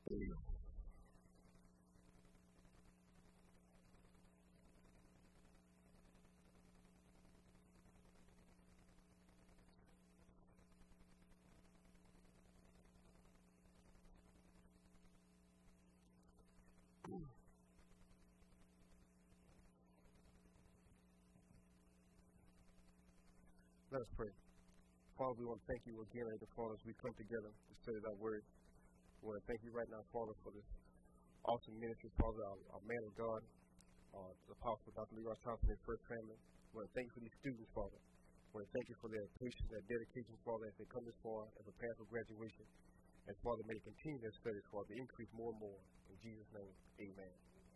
Let us pray. Father, we want to thank you again, Father, as we come together to study that word. We want to thank you right now, Father, for this awesome ministry, Father, our man of God, the Apostle Dr. Leroy Thompson and First Family. We want to thank you for these students, Father. We want to thank you for their patience, their dedication, Father, as they come this far and prepare for graduation. And, Father, may they continue their studies, Father, to increase more and more. In Jesus' name, amen.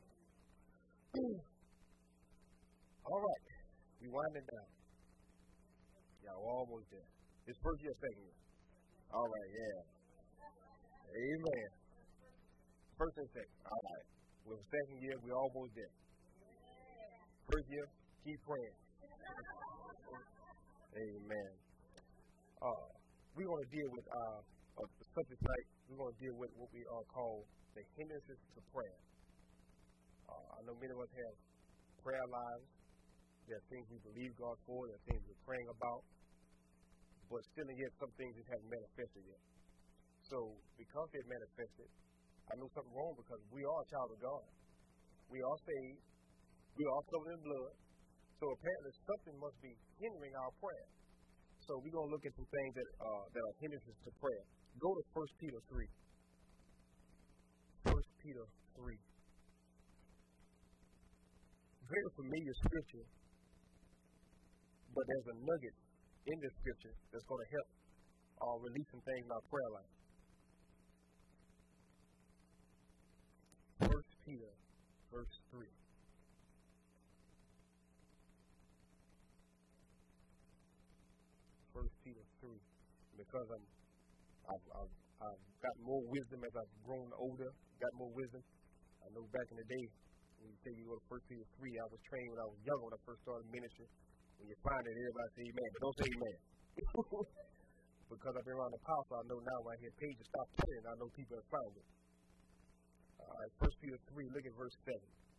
All right. We wind it down. Y'all almost there. It's first year, second year. All right, yeah. Amen. First and second. All right. With the second year, we're almost there. First year, keep praying. Amen. We're going to deal with the subject tonight. We're going to deal with what we call the hindrances to prayer. I know many of us have prayer lives. There are things we believe God for. There are things we're praying about. But still and yet, some things just haven't manifested yet. So, because they've manifested, I know something wrong because we are a child of God. We are saved. We are covered in blood. So, apparently, something must be hindering our prayer. So, we're going to look at some things that are hindrances to prayer. Go to 1 Peter 3. 1 Peter 3. Very familiar scripture, but there's a nugget in this scripture that's going to help release some things in our prayer life. 1 Peter, verse 3. 1 Peter 3. Because I've gotten more wisdom as I've grown older, got more wisdom. I know back in the day, when you say you go to 1 Peter 3, I was trained when I was younger when I first started ministry. When you find it, everybody say amen, but don't say amen. Because I've been around the apostle, I know now when I hear pages stop turning, I know people have found it. All right, 1 Peter 3, look at verse 7.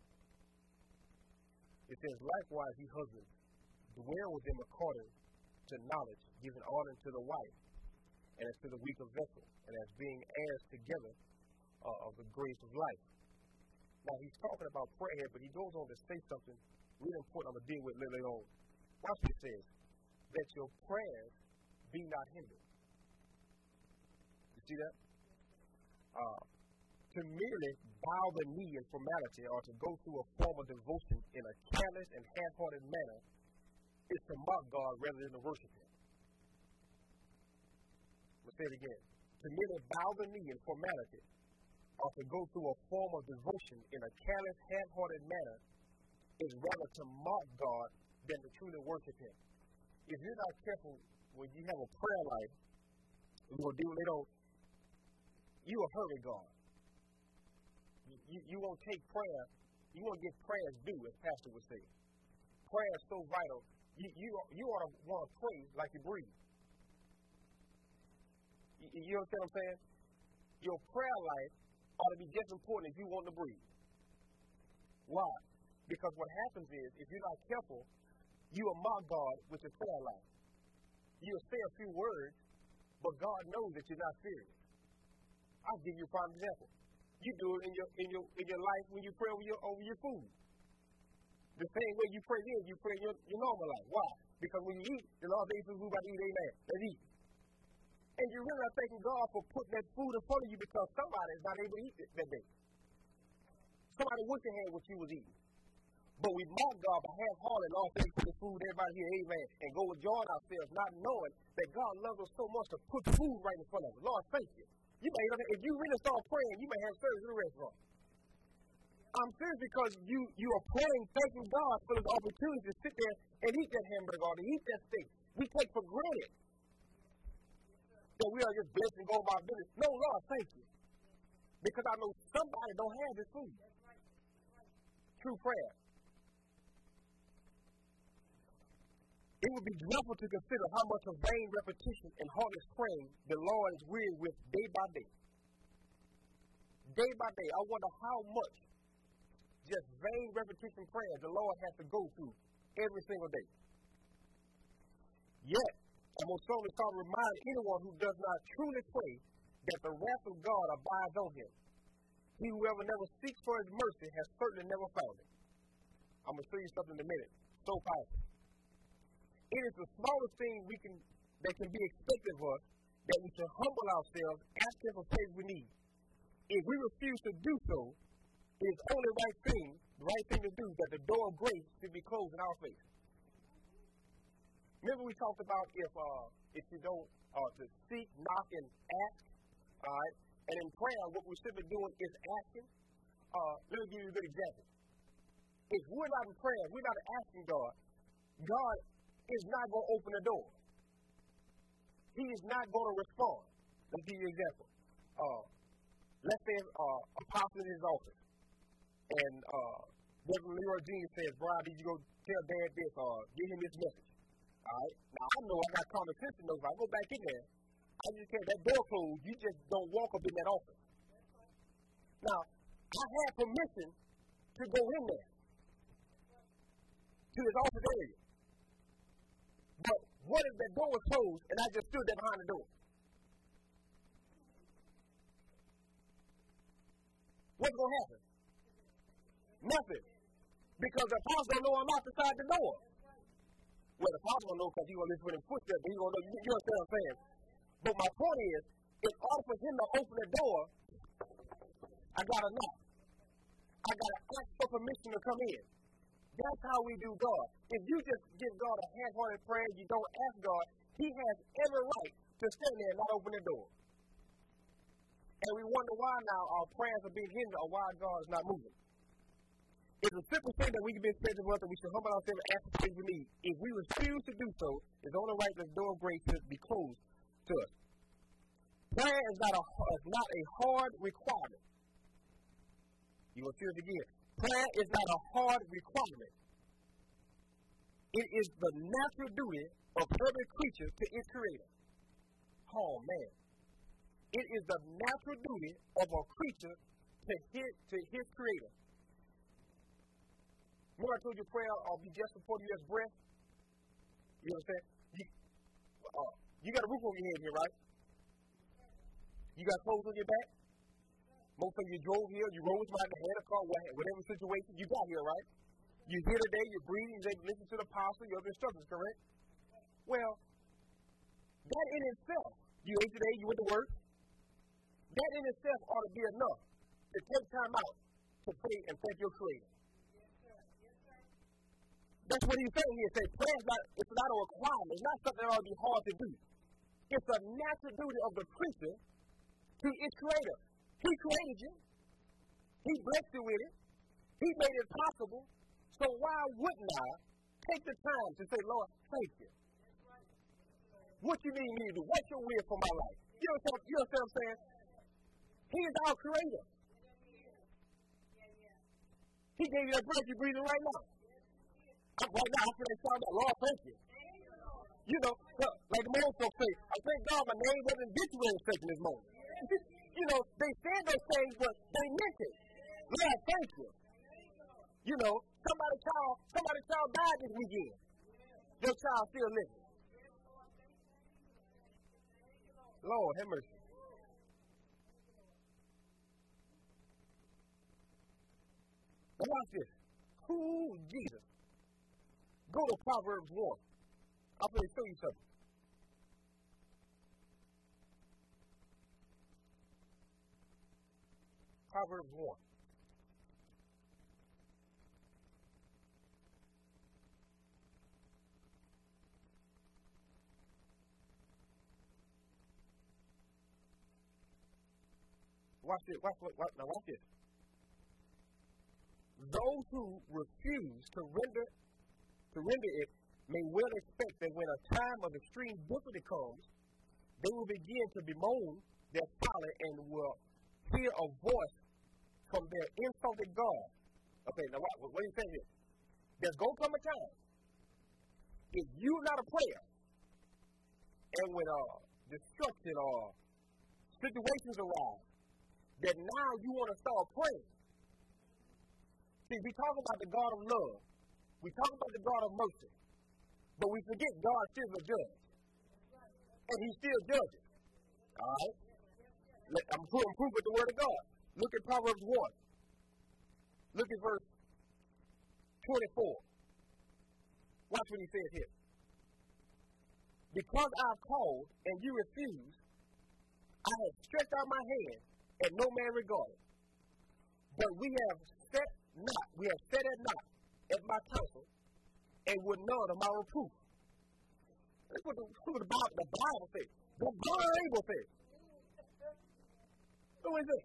It says, likewise, ye husbands, dwell with them according to knowledge, giving honor to the wife, and as to the weaker vessel, and as being heirs together of the grace of life. Now, he's talking about prayer, but he goes on to say something really important I'm going to deal with later on. Watch what it says, that your prayers be not hindered. You see that? To merely bow the knee in formality or to go through a form of devotion in a careless and half-hearted manner is to mock God rather than to worship Him. Let's say it again. To merely bow the knee in formality or to go through a form of devotion in a careless, half-hearted manner is rather to mock God than to truly worship Him. If you're not careful when you have a prayer life, we're going to deal with it, you will hurry God. You won't take prayer, you won't get prayers due, as Pastor would say. Prayer is so vital. You ought to want to pray like you breathe. You understand what I'm saying? Your prayer life ought to be just important if you want to breathe. Why? Because what happens is, if you're not careful, you will mock God with your prayer life. You'll say a few words, but God knows that you're not serious. I'll give you a prime example. You do it in your life when you pray over your food. The same way you pray in your normal life. Why? Because when you eat, the Lord says, who's about to eat, amen. Let's eat. And you're really not thanking God for putting that food in front of you because somebody is not able to eat that day. Somebody wish they had what you was eating. But we mock God by half-hearted, Lord, thank you for the food, everybody here, amen, and go enjoying ourselves, not knowing that God loves us so much to put food right in front of us. Lord, thank you. If you really start praying, you may have service in the restaurant. I'm serious because you are praying, thanking God for the opportunity to sit there and eat that hamburger or to eat that steak. We take for granted that we are just blessed and go about business. No, Lord, thank you. Because I know somebody don't have this food. True prayer. It would be dreadful to consider how much of vain repetition and heartless praying the Lord is weary with day by day. day by day, I wonder how much just vain repetition prayers the Lord has to go through every single day. Yet, I most certainly try to remind anyone who does not truly pray that the wrath of God abides on him. He whoever never seeks for his mercy has certainly never found it. I'm going to show you something in a minute. So powerful. It is the smallest thing that can be expected of us that we should humble ourselves, ask him for favor we need. If we refuse to do so, it is only the right thing to do, that the door of grace should be closed in our face. Remember we talked about if you don't to seek, knock, and ask, all right? And in prayer, what we should be doing is asking. Let me give you a good example. If we're not in prayer, we're not asking God, God is not going to open the door. He is not going to respond. Let me give you an example. Let's say a pastor in his office, and Reverend Leroy Jr. says, Brian, did you go tell Dad this or give him this message? All right? Now, I know I got common sense to know if I go back in there, I just can't, that door closed, you just don't walk up in that office. Now, I had permission to go in there, to his office area. But what if that door was closed and I just stood there behind the door? What's going to happen? Nothing. Because the apostle don't know I'm outside the door. Well, the apostle don't know because he's going to listen for them footsteps, but he's going to know, you understand what I'm saying? But my point is, in order for him to open the door, I got to knock. I got to ask for permission to come in. That's how we do God. If you just give God a half-hearted prayer, you don't ask God, he has every right to stand there and not open the door. And we wonder why now our prayers are being hindered or why God is not moving. It's a simple thing that we can be expecting of us that we should humble ourselves and ask for things we need. If we refuse to do so, it's only right that the door of grace should be closed to us. Prayer is not a hard requirement. You will see it again. Prayer is not a hard requirement. It is the natural duty of every creature to its creator. Oh, man. It is the natural duty of a creature to his creator. Remember I told you prayer will be just for 40 years breath? You understand? You got a roof over your head here, right? You got clothes on your back? Most of you drove here, you rode by the head of car, whatever situation, you got here, right? You're here today, you're breathing, you listen to the pastor, you have instructions, correct? Well, that in itself, you ate today, you went to work, that in itself ought to be enough to take time out to pray and thank your Creator. That's what he's saying here. He says prayer it's not a requirement. It's not something that ought to be hard to do. It's a natural duty of the creature to its Creator. He created you. He blessed you with it. He made it possible. So why wouldn't I take the time to say, Lord, thank you? What you need me to do? What's your will for my life? You understand what I'm saying? He is our Creator. He gave you that breath you're breathing right now. Right now, I feel like talking about, Lord, thank you. You know, like the old folks say, I thank God my name wasn't obituary taken this morning. You know, they said those things, but they meant it. Lord, thank you. You know, somebody's child died this weekend. Your child still living. Lord, have mercy. Now watch this. Ooh, Jesus. Go to Proverbs 1. I'm going to show you something. Proverbs 1. Watch this. Now watch this. Those who refuse to render it may well expect that when a time of extreme difficulty comes, they will begin to bemoan their folly and will hear a voice from their insulted God. Okay, now what are you saying here? There's going to come a time, if you're not a prayer, and when destruction or situations arise that now you want to start praying. See, we talk about the God of love. We talk about the God of mercy. But we forget God still a judge. And he still judges. All right? I'm proof with the word of God. Look at Proverbs 1. Look at verse 24. Watch what he says here. Because I have called and you refuse, I have stretched out my hand and no man regarded. But we have set at naught at my counsel and would none of my reproof. That's what the Bible says. The Bible says. Who is it?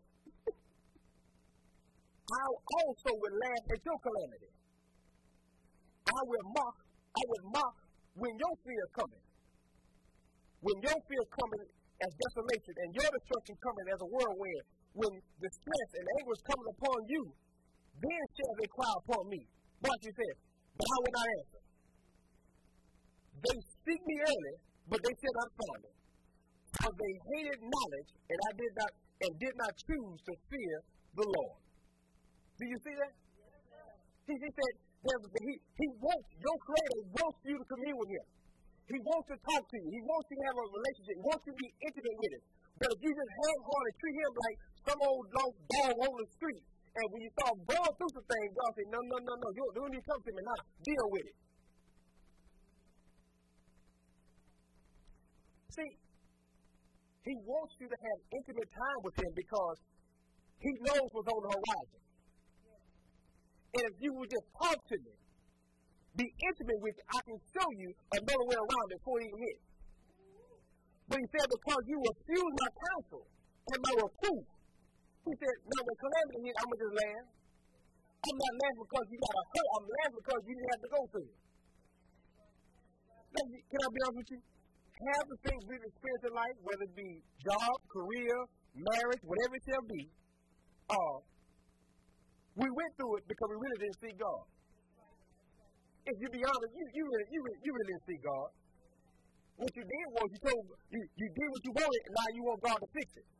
I also will laugh at your calamity. I would mock when your fear is coming. When your fear is coming as desolation and your destruction coming as a whirlwind, when distress and anguish comes upon you, then shall they cry upon me. Watch he says, but I will not answer. They seek me early, but they shall not find it. For they hated knowledge, and I did not choose to fear the Lord. Do you see that? He said, he wants, your creator wants you to commune with him. He wants to talk to you. He wants you to have a relationship. He wants you to be intimate with him. But if you just half-hearted treat him like some old lost dog on the street, and when you start going through some things, God said, no. You don't need to come to me now. Deal with it. See, he wants you to have intimate time with him because he knows what's on the horizon. And if you would just talk to me, be intimate with me, I can show you another way around it before it even hits. But he said, because you refuse my counsel and my reproof, he said, now when calamity hit, I'm going to just laugh. I'm not laughing because you got a hurt. I'm laughing because you didn't have to go through it. Now, can I be honest with you? Half the things we've experienced in life, whether it be job, career, marriage, whatever it shall be, we went through it because we really didn't see God. If you be honest, you really didn't see God. What you did was you did what you wanted, and now you want God to fix it.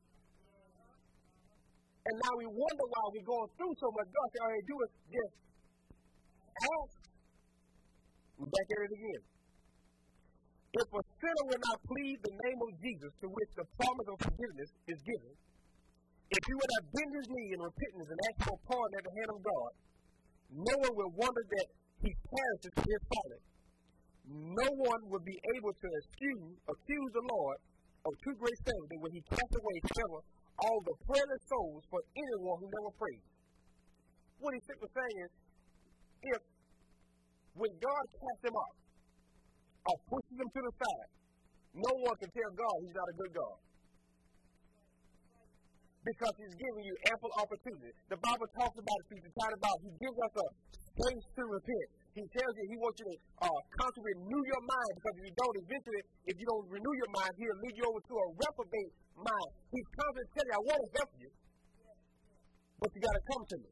And now we wonder why we're going through so much. God said, all you do is just ask. We're back at it again. If a sinner will not plead the name of Jesus, to which the promise of forgiveness is given, if he would not bend his knee in repentance and ask for pardon at the hand of God, no one will wonder that he perishes for his folly. No one will be able to accuse the Lord of too great failure when he cast away forever all the prayerless souls for anyone who never prayed. What he's simply saying is, if when God casts them off, or pushes them to the side, no one can tell God he's not a good God. Because he's giving you ample opportunity. The Bible talks about it, he gives us a space to repent. He tells you he wants you to constantly renew your mind, because if you don't, eventually, if you don't renew your mind, he'll lead you over to a reprobate mind. He's constantly telling you, I want to help you, but you got to come to me.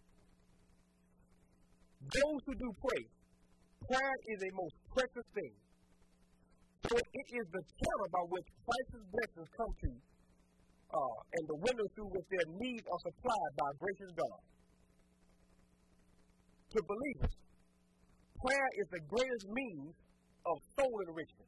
Those who do pray, prayer is a most precious thing. So it is the channel by which Christ's blessings come to, and the window through which their needs are supplied by a gracious God. To believers, prayer is the greatest means of soul enrichment.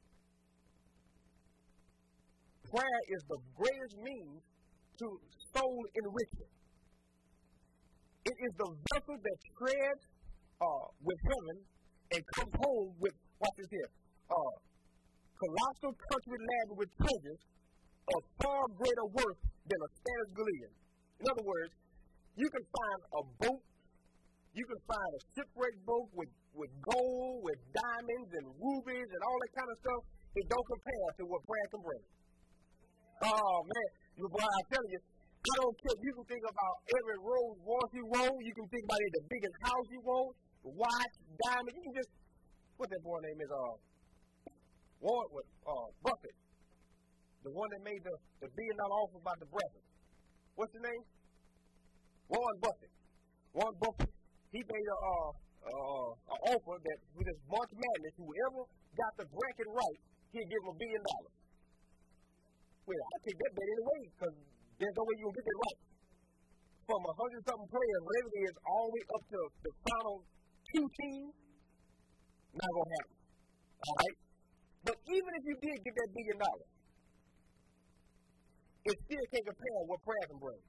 Prayer is the greatest means to soul enrichment. It is the vessel that treads with heaven and comes home with, watch this here, colossal country land with treasures of far greater worth than a Spanish galleon. In other words, you can find a boat, you can find a shipwrecked boat with gold, with diamonds and rubies and all that kind of stuff. It don't compare to what prayer can bring. Oh, man. Boy, I tell you, I don't care. You can think about every Rolls Royce you want. You can think about the biggest house you want, watch, diamond. You can just, what that boy name is, Buffett. The one that made the $1 billion offer about the breakfast. What's his name? Warren Buffett. Warren Buffett, he made an offer that with this March Madness, whoever got the bracket right, he'd give him $1 billion. Well, I'll take that bet anyway, because there's no way you'll get it right. from 100-something players, whatever it is, all the way up to the final 2 teams, not going to happen. All right? But even if you did get that $1 billion, it still can't compare what prayer can bring.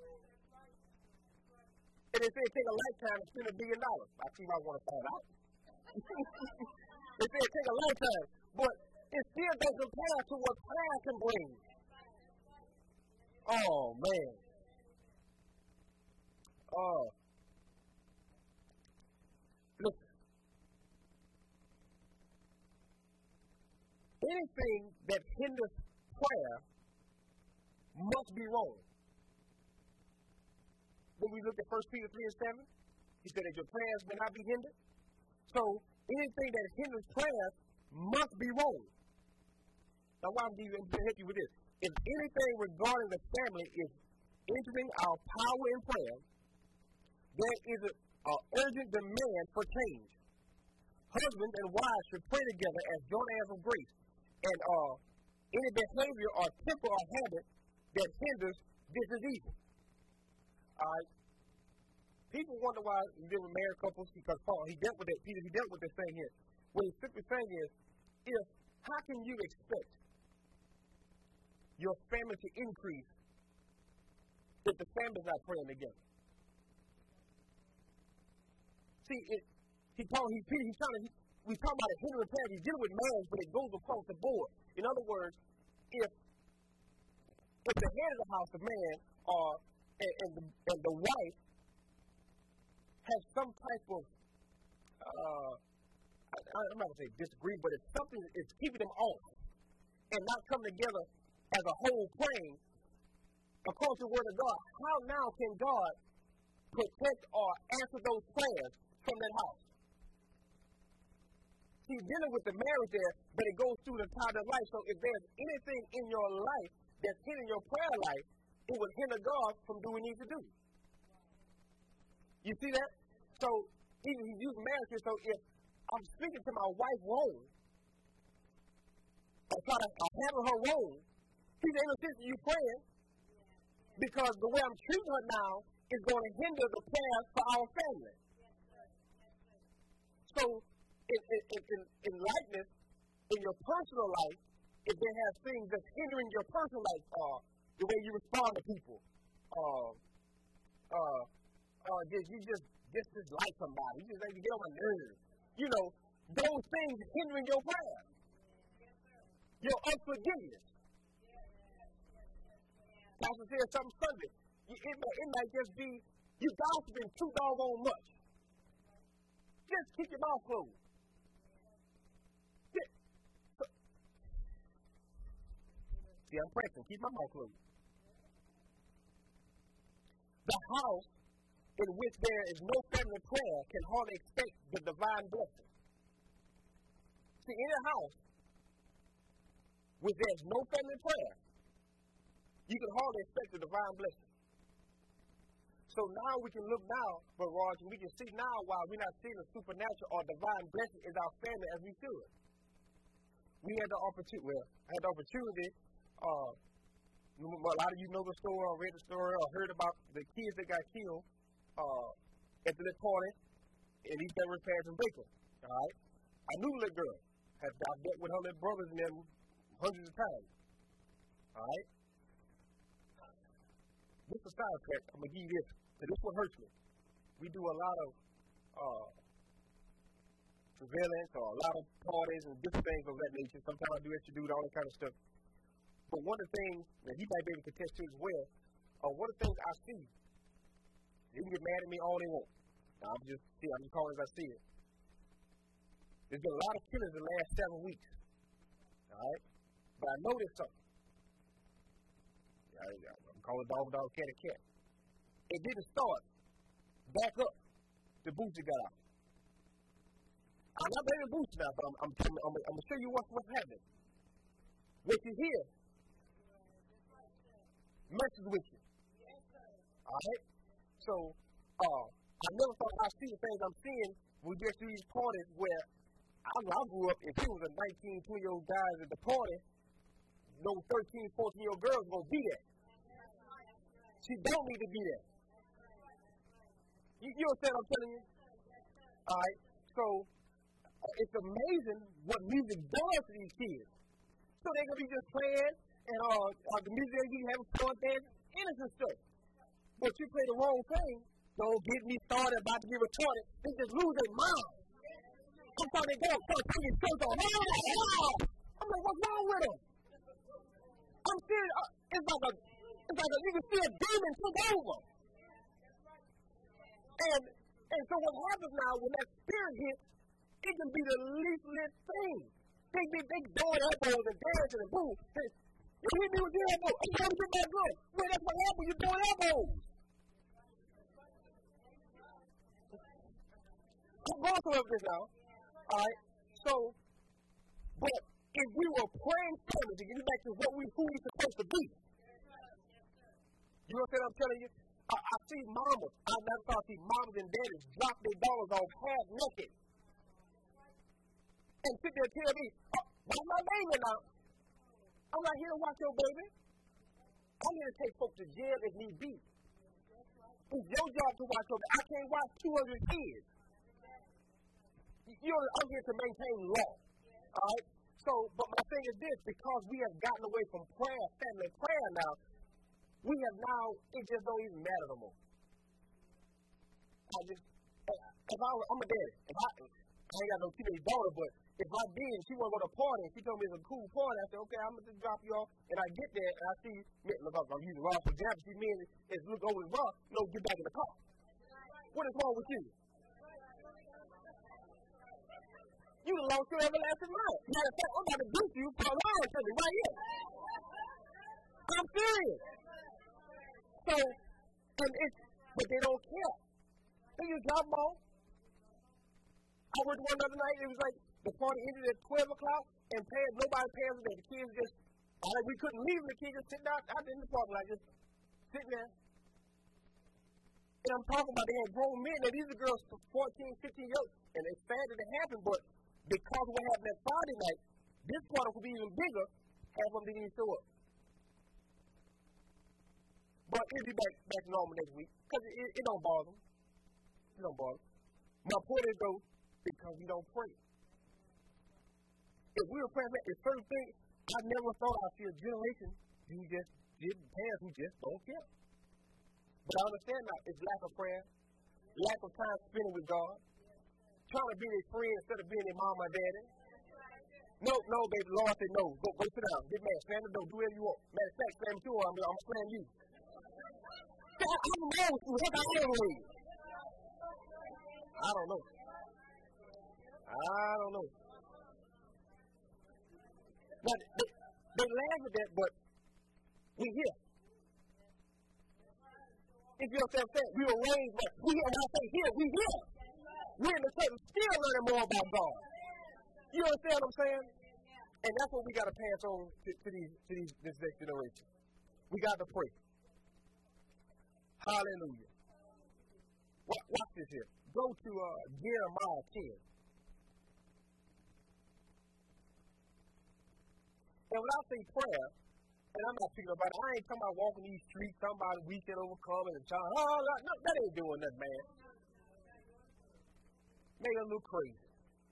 And they say it takes a lifetime to spend $1 billion. I see why I want to find out. They say it takes a lifetime, but it still doesn't compare to what prayer can bring. Oh, man. Listen. Anything that hinders prayer must be wrong. When we look at 1 Peter 3:7, he said that your prayers may not be hindered. So anything that hinders prayers must be wrong. Now, why I'm going to hit you with this? If anything regarding the family is entering our power in prayer, there is an urgent demand for change. Husbands and wives should pray together as joint heirs of grace. And any behavior or temper or habit that hinders this is evil. All right. People wonder why he deal with married couples because Paul, he dealt with it. Peter, he dealt with this thing here. What he's simply saying is, how can you expect your family to increase if the family's not praying together? See, we talk about a hindering prayer. He's dealing with marriage, but it goes across the board. In other words, if the head of the house, the man, and the wife has some type of, I'm not going to say disagree, but it's something that's keeping them off and not coming together as a whole praying according to the word of God, how now can God protect or answer those prayers from that house? He's dealing with the marriage there, but it goes through the entire life. So if there's anything in your life that's hindering your prayer life, it would hinder God from doing what he needs to do. You see that? So even he's using marriage here. So if I'm speaking to my wife wrong, I'm having her wrong, he's able to listen to you praying because the way I'm treating her now is going to hinder the prayers for our family. So in likeness, in your personal life, if there has things that's hindering your personal life, the way you respond to people, you just dislike somebody, you just like to get on my nerves. You know, those things hindering your prayer. Your unforgiveness. Pastor said something Sunday. It might just be you gossiping too doggone much. Just keep your mouth closed. See, I'm pressing. Keep my mouth closed. The house in which there is no family prayer can hardly expect the divine blessing. See, in a house where there's no family prayer, you can hardly expect the divine blessing. So now we can look now, but Roger, we can see now why we're not seeing a supernatural or divine blessing in our family as we should. We had the opportunity, a lot of you know the story or read the story or heard about the kids that got killed at the little party in East Denver, Paris, and Baker. All right? I knew the little girl. I've dealt with her little brothers and them hundreds of times. All right? This is a side track. I'm going to give you this. This one hurts me. We do a lot of surveillance or a lot of parties and different things of that nature. Sometimes I do extra all that kind of stuff. But one of the things that he might be able to contest to as well, one of the things I see, they can get mad at me all they want. Now, I'm just calling as I see it. There's been a lot of killings in the last 7 weeks. All right? But I noticed something. I'm calling dog, cat. It didn't start back up the booster got out. I'm not blaming booster now, but I'm going to show you what's happening. What you hear messes with you. All right? So, I never thought I'd see the things I'm seeing when we get to these parties where I grew up, if it was a 19, 20-year-old guys at the party, no 13, 14-year-old girls going to be there. She don't need to be there. You understand what I'm telling you? All right. So it's amazing what music does to these kids. So they're gonna be just playing, and the music you have fun dancing, innocent stuff. But you play the wrong thing, don't get me started about to get retarded. They just lose their mind. Sometimes they go start singing church on. I'm like, what's wrong with them? I'm serious. It's like you can see a demon take over. And so what happens now when that spirit hits, it can be the least little thing. They throwing elbows and dancing and boom. You hit me with your elbow. I'm trying to get back good. Wait, that's what happens. You're throwing elbows. I'm going through this now. All right. So, but if we were praying firmly to get back to who we're supposed to be, you know what I'm telling you? I see mamas. I see mamas and daddies drop their daughters off half naked and sit there and tell me, "Watch my baby now." I'm not here to watch your baby. I'm here to take folks to jail if need be. It's your job to watch your baby. I can't watch 200 kids. I'm here to maintain law. All right? So, but my thing is this, because we have gotten away from prayer, family prayer now, we have now, it just don't even matter no more. I'm a daddy. I ain't got no teenage daughter, but if I did, she want to go to a party, and she told me it's a cool party, I said, okay, I'm going to just drop you off, and I get there, and I see, look, I'm using Ross for example, see me and look over the bar, get back in the car. What is wrong with you? You lost your everlasting life. Matter of fact, I'm about to do you for a line to me right here. I'm serious. So, but they don't care. They just drop them off. I worked one other night, it was like the party ended at 12 o'clock, and nobody pays them. The kids just, we couldn't leave them. The kids just sitting out in the parking lot, just sitting there. And I'm talking about they had grown men. Now, these are girls 14, 15 years old, and it's sad that it happened, but because of what happened that Friday night, this party could be even bigger, half of them didn't even show up. But it'll be back to normal next week, because it don't bother them. It don't bother them. My point is, though, because we don't pray. If we were praying, it's certain things, I never thought I'd see a generation who just didn't parents who just don't care. But I understand now, it's lack of prayer, lack of time spending with God, trying to be their friend instead of being their mama and daddy. No, baby, the Lord said no. Go sit down. Get mad. Slam the door. Do whatever you want. Matter of fact, slam too, or I'm going to slam you. I don't know. What I am with. I don't know. But they laugh at that, but we here. If you understand what I'm saying, we were raised, but we here. When I say here, we here. We're in the church still learning more about God. You understand what I'm saying? And that's what we got to pass on to this next generation. We got to pray. Hallelujah. Watch this here. Go to Jeremiah 10. And when I say prayer, and I'm not speaking about it, I ain't talking about walking these streets, somebody weekend overcoming and trying, no, that ain't doing nothing, man. Make it a little crazy.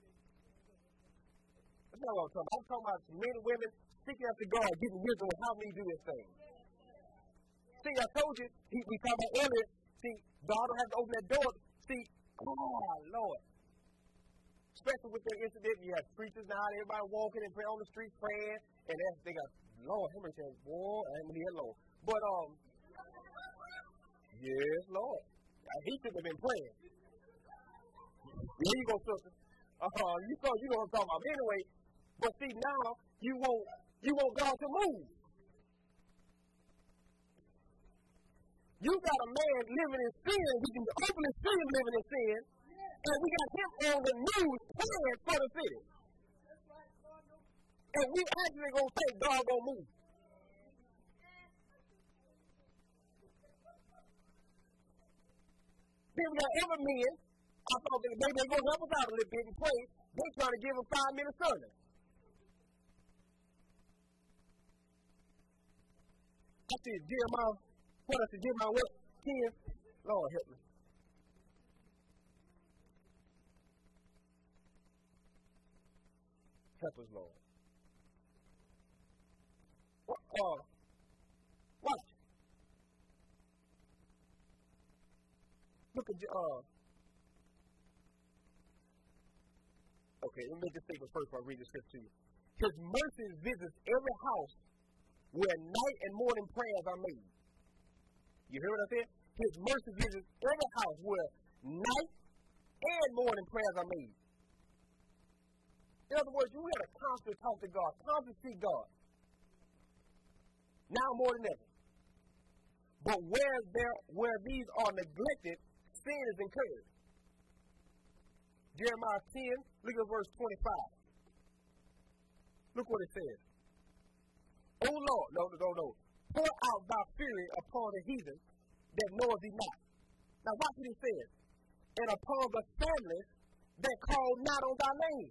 That's not what I'm talking about. I'm talking about men and women seeking after God, getting wisdom on how we do this thing. See, I told you, we talked about earlier, see, God don't have to open that door. See, Lord. Especially with that incident, you have preachers now, everybody walking and praying on the street praying, and they got, Lord, him saying, boy, I ain't here, Lord. But, yes, Lord. He should have been praying. There you go, sister. You know what I'm talking about. Anyway, but see, now, you want God to move. You got a man living in sin, we can openly see him living in sin, and we got him on the news praying for the city. And we actually going to say God going to move. Then we got other men, I thought that maybe they're going to help us out a little bit and pray. They're trying to give him 5 minutes sermon. I said, Jeremiah, what? 10? Lord help me. Help us, Lord. Watch. Look at okay, let me make this statement first before I read the scripture to you. His mercy visits every house where night and morning prayers are made. You hear what I said? His mercy visits every house where night and morning prayers are made. In other words, you got to constantly talk to God, constantly seek God. Now more than ever. But where these are neglected, sin is incurred. Jeremiah 10, look at verse 25. Look what it says. O Lord, no. Pour out thy fury upon the heathen that knoweth thee not. Now watch what he says. And upon the families that call not on thy name.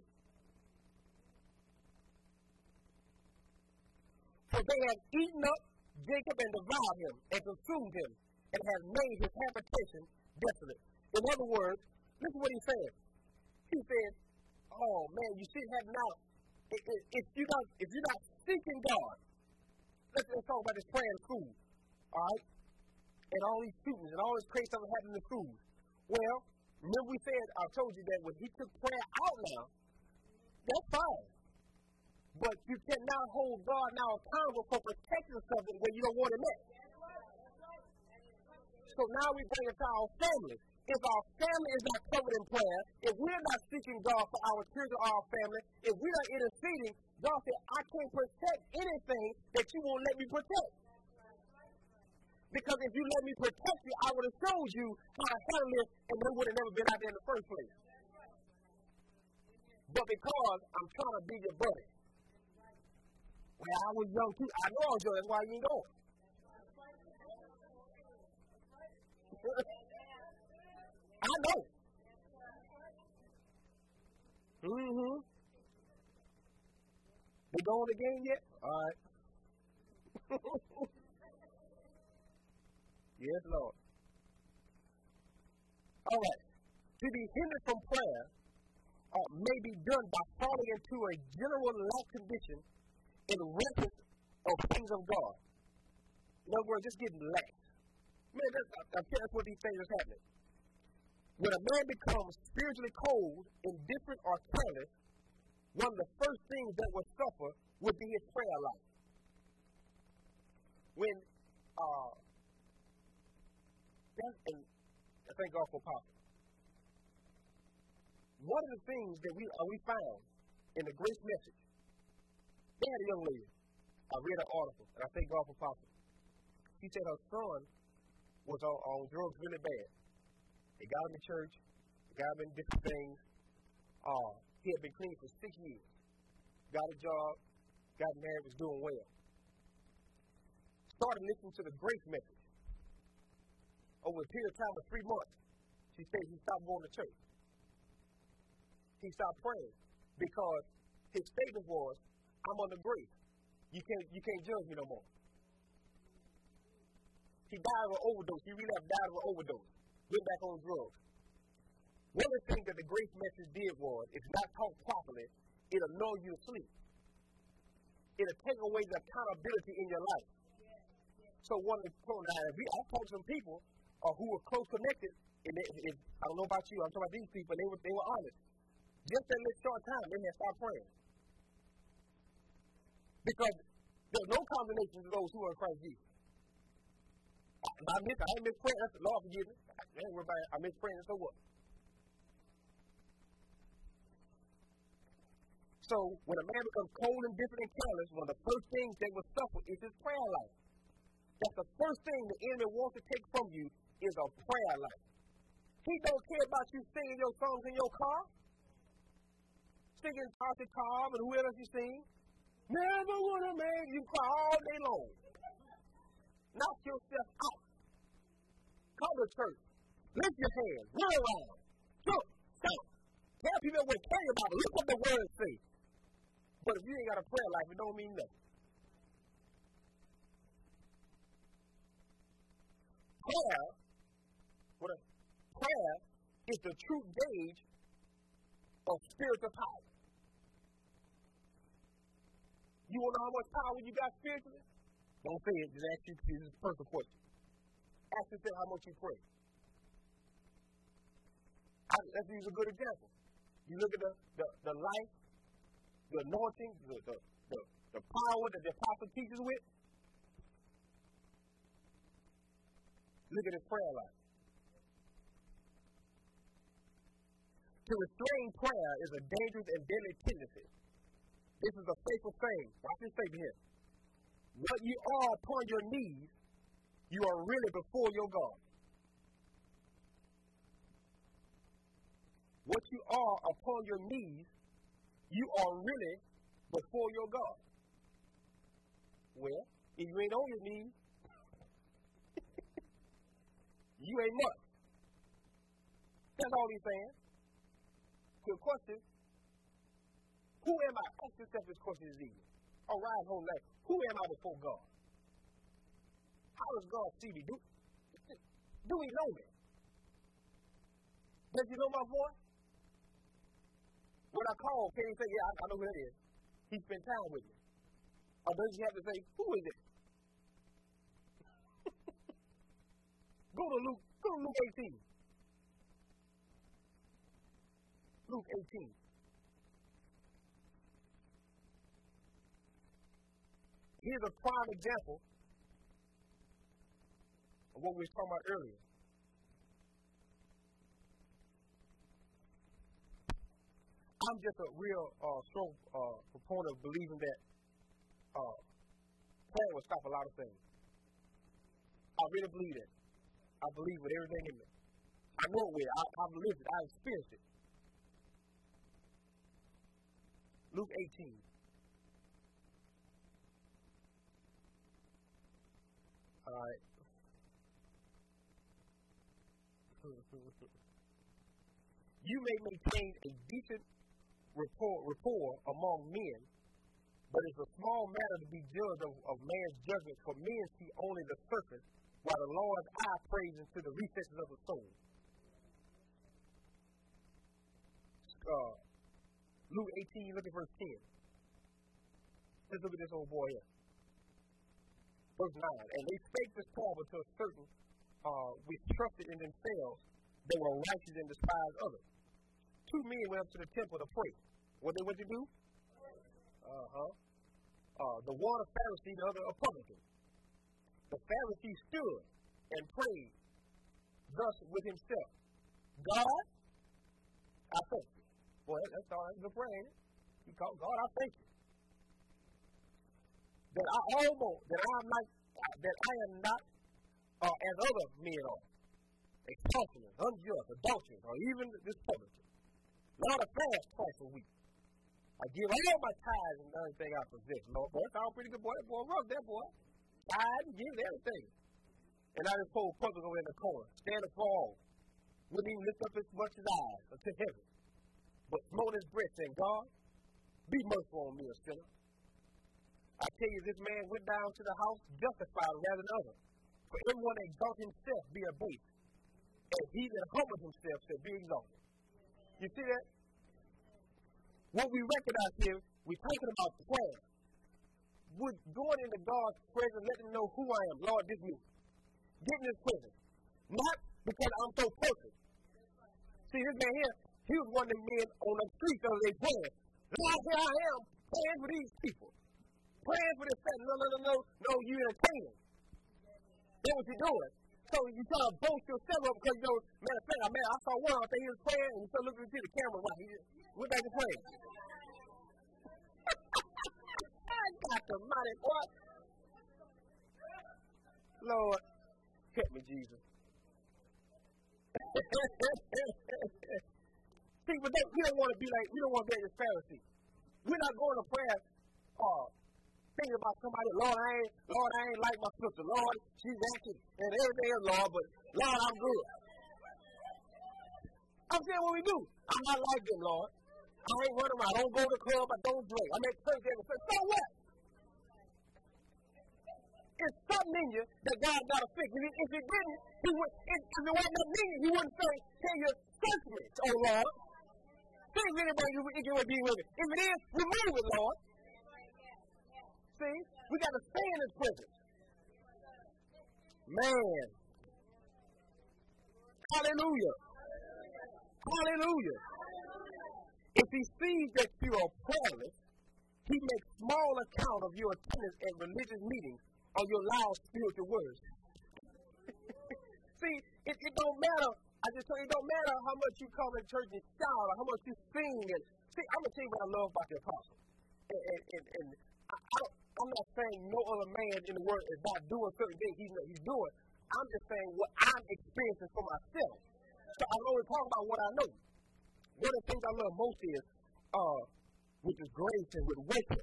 For they have eaten up Jacob and devoured him and consumed him and have made his habitation desolate. In other words, listen to what he said. He said, oh man, you should have now. If you're not seeking God, let's talk about this prayer in school, all right? And all these students and all this crazy stuff happening in the schools. Well, remember we said, I told you that when he took prayer out now, that's fine. But you cannot hold God now accountable for protecting something when you don't want it met. So now we bring it to our families. If our family is not covered in prayer, if we're not seeking God for our children or our family, if we're not interceding, God said, I can't protect anything that you won't let me protect. Because if you let me protect you, I would have showed you how to handle it, and we would have never been out there in the first place. But because I'm trying to be your buddy. When I was young too, I know I was young, that's why you ain't going. I know. They going again yet? All right. Yes, Lord. All right. To be hindered from prayer may be done by falling into a general lack condition in reference of things of God. In other words, just getting lax. Man, that's what these things is happening. When a man becomes spiritually cold, indifferent, or careless, one of the first things that will suffer would be his prayer life. When, thank God for Papa. One of the things that we found in the Grace Message, they had a young lady. I read an article, and I thank God for Papa. She said her son was on drugs really bad. They got him in church. They got him in different things. He had been clean for 6 years. Got a job. Got married. Was doing well. Started listening to the Grace Message. Over a period of time of 3 months, she said he stopped going to church. He stopped praying because his statement was, I'm under grace. You can't judge me no more. He died of an overdose. He relapsed, died of an overdose. Went back on drugs. One of the things that the Grace Message did was, if not taught properly, it'll lull you to sleep. It'll take away the accountability in your life. So one of the I've talked to some people who were close connected, and I don't know about you, I'm talking about these people, and they were honest. Just that little short time, they had stopped praying. Because there's no condemnation to those who are in Christ Jesus. I ain't miss praying. That's the Lord forgive me. I miss praying, so what? So when a man becomes cold, indifferent, and careless, one of the first things they will suffer is his prayer life. That's the first thing the enemy wants to take from you is a prayer life. He don't care about you singing your songs in your car, singing Tasha Cobb and whoever else you sing. Never would have made you cry all day long. Knock yourself out. Come to church. Lift your hands. Run around. Jump. Shout. Tell people what to tell you about it. Look what the words say. But if you ain't got a prayer life, it don't mean nothing. Prayer is the true gauge of spiritual power. You want to know how much power you got spiritually? Don't say it. Just ask you this is a personal question. Ask yourself how much you pray. Let's use a good example. You look at the life, the anointing, the power that the apostle teaches with. Look at his prayer life. To restrain prayer is a dangerous and deadly tendency. This is a faithful saying. Watch this statement here. What you are upon your knees, you are really before your God. What you are upon your knees, you are really before your God. Well, if you ain't on your knees, you ain't much. That's all he's saying. To a question, who am I? Ask yourself this question this evening. Or ride home life. Who am I before God? How does God see me? Do he know me? Does he know my voice? When I call, can he say, yeah, I know who that is? He spent time with me. Or does he have to say, who is it? Go to Luke 18. Luke 18. Here's a prime example of what we were talking about earlier. I'm just a real strong proponent of believing that prayer will stop a lot of things. I really believe that. I believe with everything in me. I know it will. I've lived it. I've experienced it. Luke 18. All right. You may maintain a decent rapport among men, but it's a small matter to be judged of man's judgment, for men see only the surface, while the Lord's eye prays into the recesses of the soul. Luke 18, look at verse 10. Let's look at this old boy here. Verse 9. And they spake this parable to a certain which trusted in themselves, they were righteous and despised others. Two men went up to the temple to pray. What they went to do? The one a Pharisee, the other a publican. The Pharisee stood and prayed thus with himself. God, I thank you. Boy, that's all right. Good praying. He called God, I thank you. That I am not as other men are, extortioners, unjust, adulterers, or even this publican. Lord, I fast twice a week. I give all my tithes and everything I possess. Lord, boy, that's all pretty good, boy. That boy runs that boy. Tithe and give everything. And I just pulled public over in the corner, stand up for all. Wouldn't even lift up as much as eyes unto heaven. But smote his breath, saying, God, be merciful on me, a sinner. I tell you, this man went down to the house justified rather than other. For everyone that exalts himself be abased, and he that humbles himself shall be exalted. You see that? What we recognize here, we're talking about prayer. We're going into God's presence, letting him know who I am. Lord, this is me. Get in his presence. Not because I'm so perfect. See, this man here, he was one of the men on the streets of their praying. Lord, here I am, praying for these people. Praying for this family. No, you entertaining. That's what you're doing. So you try to boast yourself up because, matter of fact, I saw one, I think he was praying, and you start looking into the camera, right? He just went back to praying. I got the mighty boy. Lord, help me, Jesus. See, but we don't want to be like this Pharisee. We're not going to prayer thinking about somebody, Lord, I ain't like my sister. Lord, she's acting and everything else, Lord, but Lord, I'm good. I'm saying what we do. I'm not like them, Lord. I ain't running around. I don't go to the club. I don't drink. I'm at church every Sunday. So what? It's something in you that God got to fix. If it didn't, if it wasn't nothing in you, he wouldn't say, tell you, search me, oh Lord. See if anybody you would be with it. If it is, remove it, Lord. See? We got to stay in his presence. Man. Hallelujah. Hallelujah. If he sees that you are prayerless, he makes small account of your attendance at religious meetings or your loud spiritual words. See, it don't matter. I just tell you, it don't matter how much you come to church and shout or how much you sing. And see, I'm going to tell you what I love about the apostle. And I'm not saying no other man in the world is not doing certain things he's doing. I'm just saying what I'm experiencing for myself. So I'm only talking about what I know. One of the things I love most is with his grace and with worship.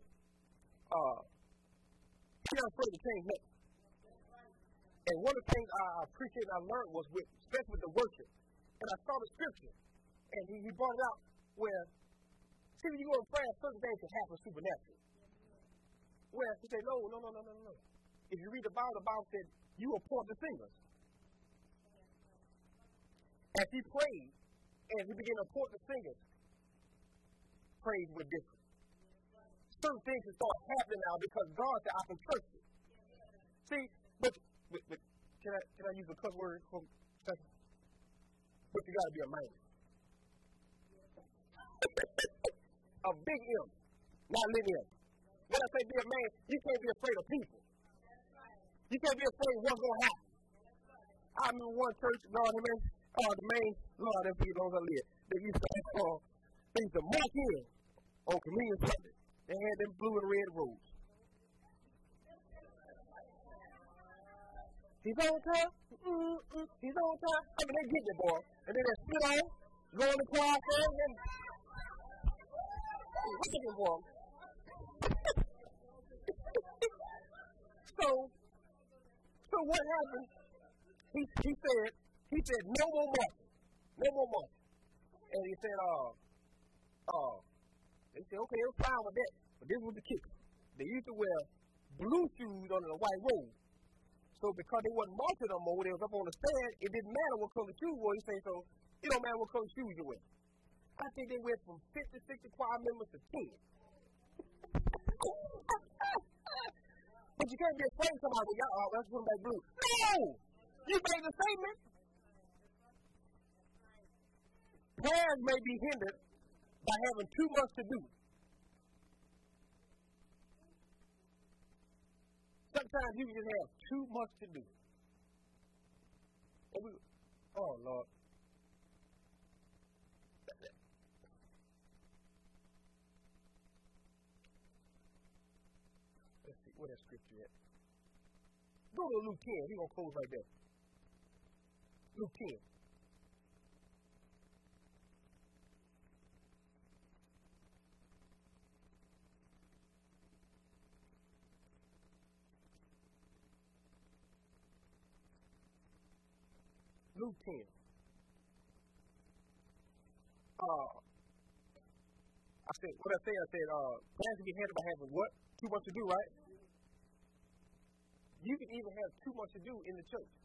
He's not afraid to change nothing. And one of the things I appreciate and I learned was especially with the worship. And I saw the scripture. And he brought it out where, see, when you go to prayer, certain things can happen supernaturally. Where he said, no. If you read the Bible said, you appoint the singers. As he prayed, and he began to appoint the singers, praise was different. Certain things can start happening now because God said, I can trust you. See, but can I use a cuss word for a second? But you got to be a man. A big M, not little M. When I say be a man, you can't be afraid of people. You can't be afraid of what's going to happen. I remember one church, Lord, the main, Lord, that's where I live. They used to mark in on Communion Sunday. They had them blue and red robes. He's on time. He's on time. I mean, they get it, boy. And then they sit on, go in the choir first, and looking for him. So what happened? He said, no more marching. No more marching. And he said, they said, okay, it was fine with that. But this was the kicker. They used to wear blue shoes under the white robe. So because they wasn't marching no more, they was up on the stand, it didn't matter what color shoes were. He said, so it don't matter what color shoes you wear. I think they went from 50, 60 choir members to 10. But you can't be afraid of somebody, let's put them back blue. No! You made the statement. Prayers may be hindered by having too much to do. Sometimes you can just have too much to do. Oh, Lord. Let's see, where that scripture at? Go to Luke 10. We're going to close right there. Luke 10. Luke 10. I said, plans to be handled by having what? Too much to do, right? You can even have too much to do in the church.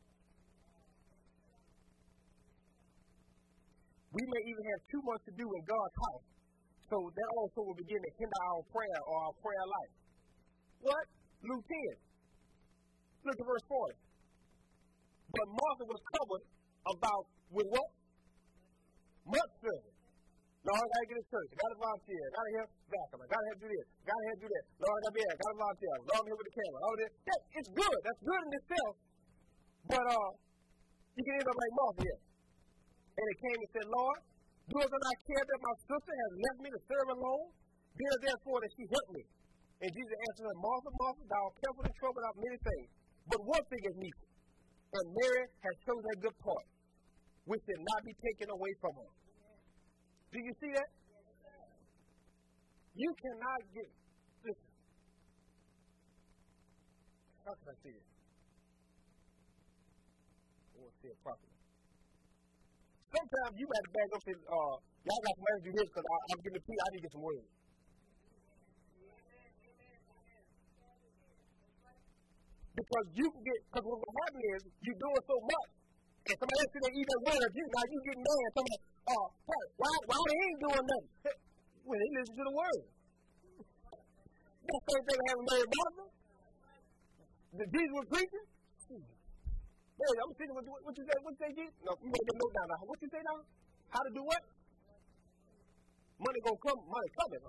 We may even have too much to do in God's house. So that also will begin to hinder our prayer or our prayer life. What? Luke 10. Look at verse 40. But Martha was covered with what? Much service. Lord, I got to get to church. I got to volunteer. I got to help bathroom. I got to help do this. I got to help do that. Lord, I got to be there. I got to volunteer. Lord, I'm here with the camera. All this. It's good. That's good in itself. But you can end up like Martha here. And it came and said, Lord, does it not care that my sister has left me to serve alone? Therefore that she helped me. And Jesus answered her, Martha, Martha, thou art careful and troubled about many things. But one thing is needful. And Mary has chosen a good part, which shall not be taken away from her. Do you see that? You cannot get, listen. How can I see it? I want to see it properly. Sometimes you got to back up and, y'all got some do this because I'm getting the tea, I need to get some words. Because you can get, because what will happen is, you're doing so much, and somebody else they eat that word of you, now you getting mad, somebody, why they ain't doing nothing? Well, they listen to the word. That same thing happened to Mary Martha. The Jesus was preaching. Hey, I'm thinking what you say. What you say, Jesus? No, you made them note down now. What you say now? How to do what? Money gonna come. Money coming.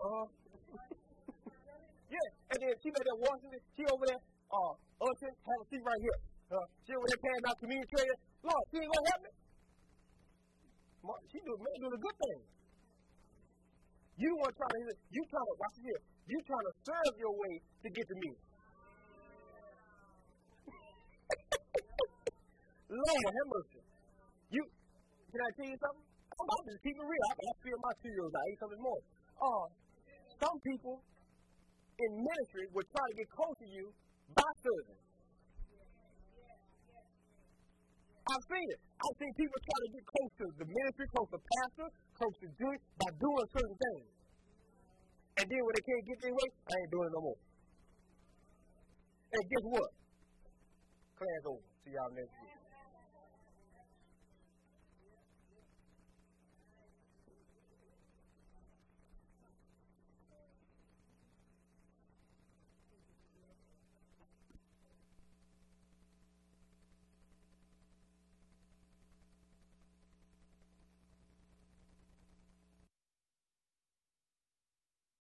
Yeah, and then she made that Washington. She over there. Uncle, have a seat right here. She over there passing out communion tray. Lord, she ain't gonna help me. She doing a good thing. You want to watch it here. You trying to serve your way to get to me. Lord, have mercy. Can I tell you something? I'm about to keep it real. I feel my 2-year-olds. I ate something more. Some people in ministry will try to get close to you by serving. I've seen it. I've seen people try to get close to the ministry, close to pastor, close to Jewish by doing certain things. And then when they can't get their way, I ain't doing it no more. And guess what? Class over. See y'all next week.